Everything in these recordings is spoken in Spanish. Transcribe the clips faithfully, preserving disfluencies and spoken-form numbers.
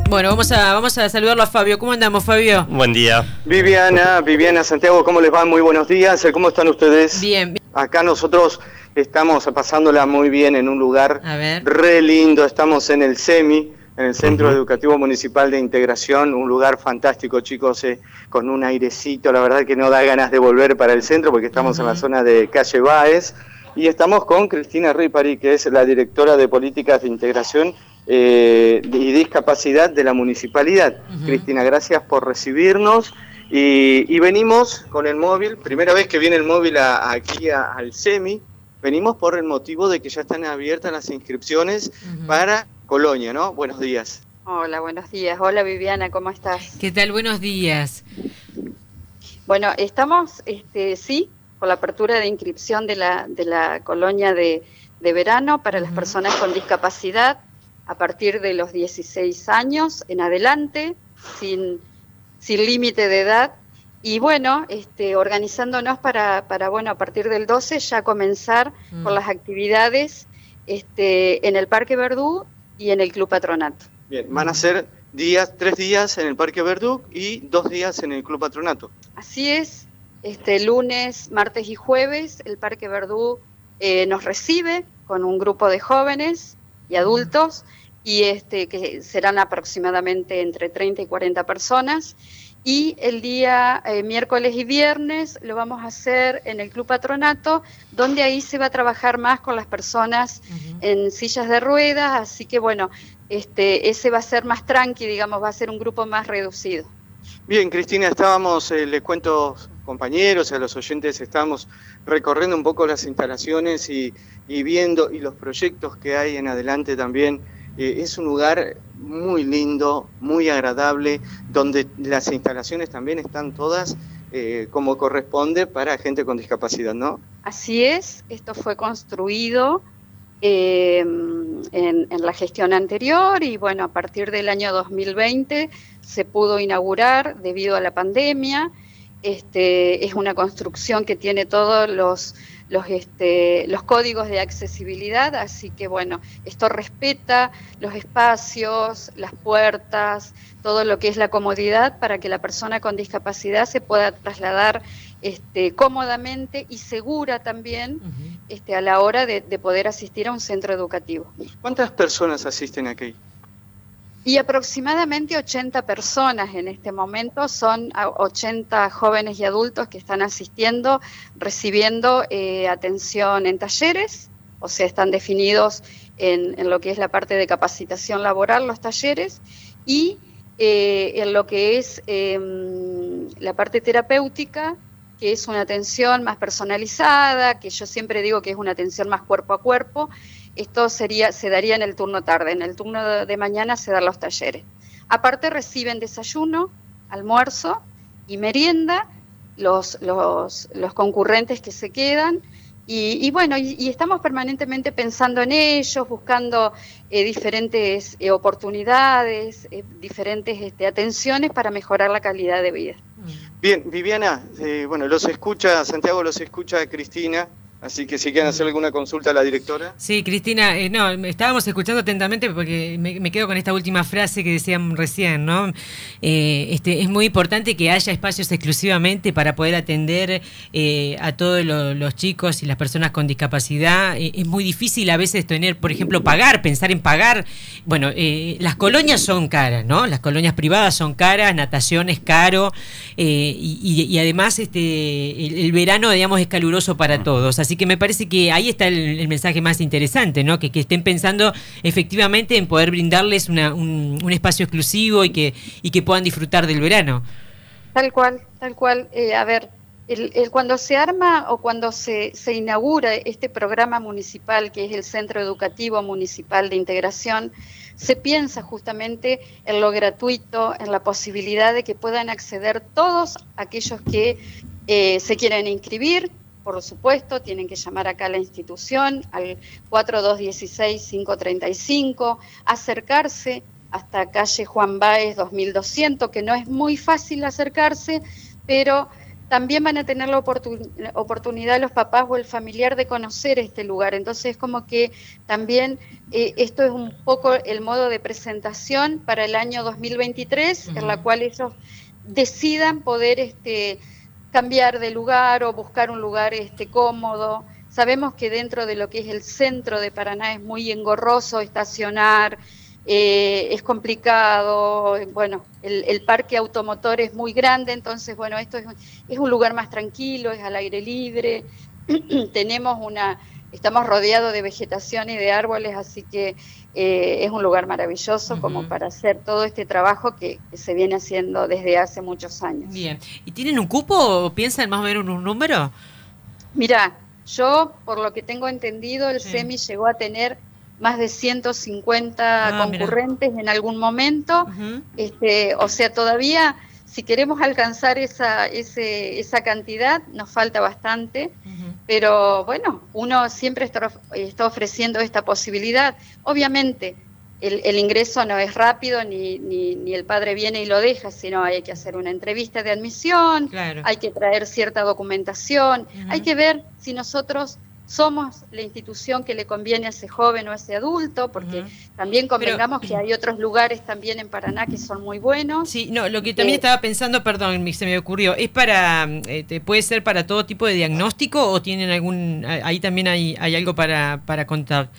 Bueno, vamos a, vamos a saludarlo a Fabio. ¿Cómo andamos, Fabio? Buen día. Viviana, Viviana, Santiago, ¿cómo les va? Muy buenos días. ¿Cómo están ustedes? Bien, bien. Acá nosotros estamos pasándola muy bien en un lugar re lindo. Estamos en el CEMI, en el Centro uh-huh. Educativo Municipal de Integración, un lugar fantástico, chicos, eh, con un airecito. La verdad que no da ganas de volver para el centro porque estamos uh-huh. en la zona de Calle Báez. Y estamos con Cristina Ripari, que es la directora de Políticas de Integración eh, y Discapacidad de la Municipalidad. Uh-huh. Cristina, gracias por recibirnos. Y, y venimos con el móvil, primera vez que viene el móvil a, aquí a, al CEMI, venimos por el motivo de que ya están abiertas las inscripciones uh-huh. para Colonia, ¿no? Buenos días. Hola, buenos días. Hola, Viviana, ¿cómo estás? ¿Qué tal? Buenos días. Bueno, estamos, este, sí, con la apertura de inscripción de la, de la colonia de, de verano para uh-huh. las personas con discapacidad a partir de los dieciséis años en adelante, sin, sin límite de edad. Y bueno, este, organizándonos para, para, bueno, a partir del doce ya comenzar uh-huh. con las actividades este, en el Parque Verdú y en el Club Patronato. Bien, van a ser días, tres días en el Parque Verdú y dos días en el Club Patronato. Así es. Este lunes, martes y jueves, el Parque Verdú eh, nos recibe con un grupo de jóvenes y adultos, y este que serán aproximadamente entre treinta y cuarenta personas. Y el día eh, miércoles y viernes lo vamos a hacer en el Club Patronato, donde ahí se va a trabajar más con las personas uh-huh. en sillas de ruedas, así que bueno, este ese va a ser más tranqui, digamos, va a ser un grupo más reducido. Bien, Cristina, estábamos, eh, les cuento compañeros, a los oyentes, estábamos recorriendo un poco las instalaciones y, y viendo y los proyectos que hay en adelante también. Eh, es un lugar muy lindo, muy agradable, donde las instalaciones también están todas eh, como corresponde para gente con discapacidad, ¿no? Así es, esto fue construido eh, en, en la gestión anterior y bueno, a partir del año dos mil veinte se pudo inaugurar debido a la pandemia. Este, es una construcción que tiene todos los, los, este, los códigos de accesibilidad, así que bueno, esto respeta los espacios, las puertas, todo lo que es la comodidad para que la persona con discapacidad se pueda trasladar este, cómodamente y segura también uh-huh. este, a la hora de, de poder asistir a un centro educativo. ¿Cuántas personas asisten aquí? Y aproximadamente ochenta personas en este momento, son ochenta jóvenes y adultos que están asistiendo, recibiendo eh, atención en talleres, o sea, están definidos en, en lo que es la parte de capacitación laboral, los talleres, y eh, en lo que es eh, la parte terapéutica, que es una atención más personalizada, que yo siempre digo que es una atención más cuerpo a cuerpo. Esto sería, se daría en el turno tarde, en el turno de, de mañana se dan los talleres. Aparte reciben desayuno, almuerzo y merienda los, los, los concurrentes que se quedan, y, y bueno, y, y estamos permanentemente pensando en ellos, buscando eh, diferentes eh, oportunidades, eh, diferentes este, atenciones para mejorar la calidad de vida. Bien, Viviana, eh, bueno, los escucha, Santiago los escucha Cristina. Así que si quieren hacer alguna consulta a la directora. Sí, Cristina, eh, no, estábamos escuchando atentamente porque me, me quedo con esta última frase que decían recién, ¿no? Eh, este, es muy importante que haya espacios exclusivamente para poder atender eh, a todos lo, los chicos y las personas con discapacidad. Eh, es muy difícil a veces tener, por ejemplo, pagar, pensar en pagar. Bueno, eh, las colonias son caras, ¿no? Las colonias privadas son caras, natación es caro eh, y, y, y además este el, el verano, digamos, es caluroso para todos. Así que me parece que ahí está el, el mensaje más interesante, ¿no? Que, que estén pensando efectivamente en poder brindarles una, un, un espacio exclusivo y que, y que puedan disfrutar del verano. Tal cual, tal cual. Eh, a ver, el, el, cuando se arma o cuando se, se inaugura este programa municipal, que es el Centro Educativo Municipal de Integración, se piensa justamente en lo gratuito, en la posibilidad de que puedan acceder todos aquellos que eh, se quieren inscribir. Por supuesto, tienen que llamar acá a la institución, al cuatro dos uno seis, cinco tres cinco, acercarse hasta calle Juan Báez dos mil doscientos, que no es muy fácil acercarse, pero también van a tener la oportun- oportunidad los papás o el familiar de conocer este lugar. Entonces es como que también eh, esto es un poco el modo de presentación para el año dos mil veintitrés, uh-huh. en la cual ellos decidan poder este, cambiar de lugar o buscar un lugar este, cómodo. Sabemos que dentro de lo que es el centro de Paraná es muy engorroso estacionar, eh, es complicado, bueno, el, el parque automotor es muy grande, entonces, bueno, esto es, es un lugar más tranquilo, es al aire libre, tenemos una, estamos rodeados de vegetación y de árboles, así que eh, es un lugar maravilloso uh-huh. como para hacer todo este trabajo que, que se viene haciendo desde hace muchos años. Bien, ¿y tienen un cupo o piensan más o menos en un número? Mirá, yo, por lo que tengo entendido, el sí. SEMI llegó a tener más de ciento cincuenta ah, concurrentes mira. en algún momento, uh-huh. este, o sea, todavía, si queremos alcanzar esa, ese, esa cantidad, nos falta bastante, uh-huh. pero bueno, uno siempre está, está ofreciendo esta posibilidad. Obviamente, el, el ingreso no es rápido, ni, ni, ni el padre viene y lo deja, sino hay que hacer una entrevista de admisión, claro. hay que traer cierta documentación, uh-huh. hay que ver si nosotros somos la institución que le conviene a ese joven o a ese adulto, porque uh-huh. también convengamos Pero, que hay otros lugares también en Paraná que son muy buenos. Sí, no, lo que también eh, estaba pensando, perdón, se me ocurrió, ¿es para, eh, puede ser para todo tipo de diagnóstico o tienen algún, ahí también hay, hay algo para, para contar?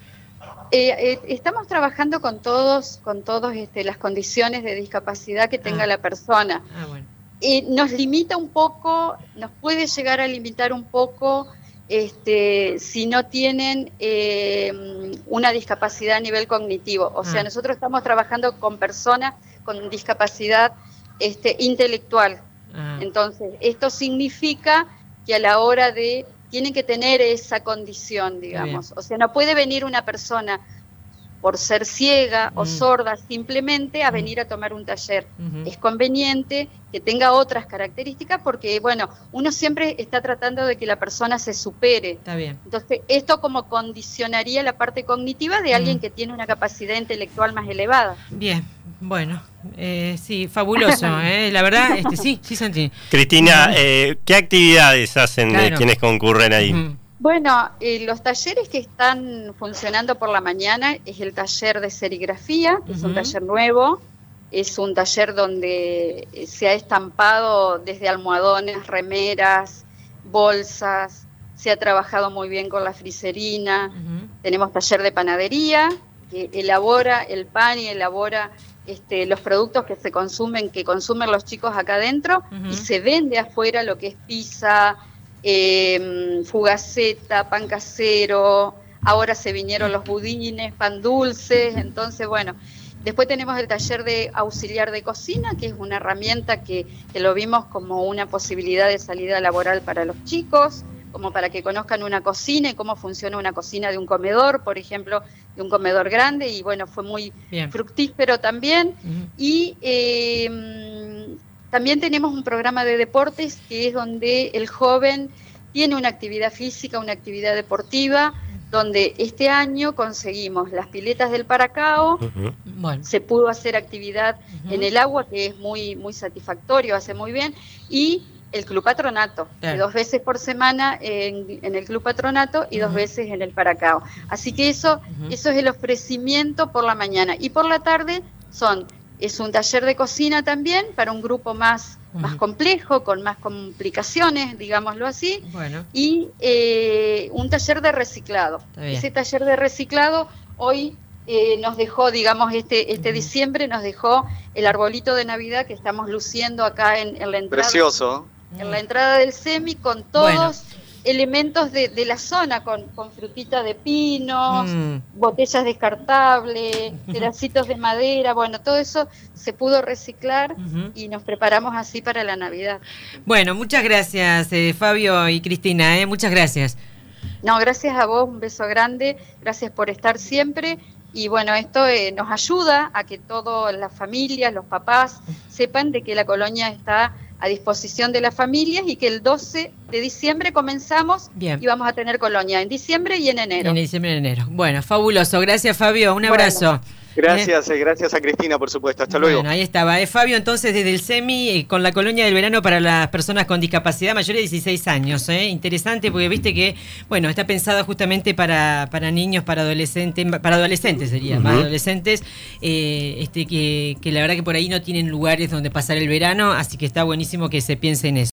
Eh, eh, estamos trabajando con todos, con todos este, las condiciones de discapacidad que tenga ah. la persona. Ah, bueno. eh, nos limita un poco, nos puede llegar a limitar un poco este, si no tienen eh, una discapacidad a nivel cognitivo. O ah. sea, nosotros estamos trabajando con personas con discapacidad este, intelectual. Ah. Entonces, esto significa que a la hora de... tienen que tener esa condición, digamos. O sea, no puede venir una persona por ser ciega mm. o sorda simplemente a venir a tomar un taller. Uh-huh. Es conveniente que tenga otras características porque, bueno, uno siempre está tratando de que la persona se supere. Está bien. Entonces, esto como condicionaría la parte cognitiva de alguien mm. que tiene una capacidad intelectual más elevada. Bien, bueno, eh, sí, fabuloso, eh, la verdad, este, sí, sí, Santi. Cristina, eh, ¿qué actividades hacen claro. de quienes concurren ahí? Uh-huh. Bueno, eh, los talleres que están funcionando por la mañana es el taller de serigrafía, que uh-huh. es un taller nuevo, es un taller donde se ha estampado desde almohadones, remeras, bolsas, se ha trabajado muy bien con la friserina, uh-huh. tenemos taller de panadería, que elabora el pan y elabora este, los productos que se consumen, que consumen los chicos acá adentro, uh-huh. y se vende afuera lo que es pizza, Eh, fugaceta, pan casero, ahora se vinieron los budines, pan dulces, entonces bueno, después tenemos el taller de auxiliar de cocina, que es una herramienta que, que lo vimos como una posibilidad de salida laboral para los chicos, como para que conozcan una cocina y cómo funciona una cocina de un comedor, por ejemplo, de un comedor grande, y bueno, fue muy Bien. fructífero también, uh-huh. y eh, también tenemos un programa de deportes que es donde el joven tiene una actividad física, una actividad deportiva, donde este año conseguimos las piletas del Paracao, uh-huh. bueno. se pudo hacer actividad uh-huh. en el agua, que es muy, muy satisfactorio, hace muy bien, y el Club Patronato, yeah. dos veces por semana en, en el Club Patronato y uh-huh. dos veces en el Paracao. Así que eso, uh-huh. eso es el ofrecimiento por la mañana. Y por la tarde son... es un taller de cocina también para un grupo más, uh-huh. más complejo, con más complicaciones, digámoslo así, bueno. y eh, un taller de reciclado. Ese taller de reciclado hoy eh, nos dejó, digamos, este, este uh-huh. diciembre nos dejó el arbolito de Navidad que estamos luciendo acá en, en la entrada. Precioso. En la entrada del SEMI con todos... Bueno. elementos de, de la zona, con, con frutita de pinos, mm. botellas descartables, pedacitos de madera, bueno, todo eso se pudo reciclar uh-huh. y nos preparamos así para la Navidad. Bueno, muchas gracias eh, Fabio y Cristina, eh, muchas gracias. No, gracias a vos, un beso grande, gracias por estar siempre. Y bueno, esto eh, nos ayuda a que todas las familias, los papás, sepan de que la colonia está a disposición de las familias y que el doce de diciembre comenzamos Bien. y vamos a tener colonia en diciembre y en enero. En diciembre y en enero. Bueno, fabuloso. Gracias, Fabio. Un abrazo. Bueno. Gracias, eh, gracias a Cristina, por supuesto. Hasta luego. Bueno, ahí estaba. Es Fabio, entonces, desde el SEMI, eh, con la colonia del verano para las personas con discapacidad mayores de dieciséis años. ¿eh? Interesante, porque viste que, bueno, está pensada justamente para, para niños, para adolescentes, para adolescentes sería, uh-huh. más adolescentes, eh, este, que, que la verdad que por ahí no tienen lugares donde pasar el verano, así que está buenísimo que se piense en eso.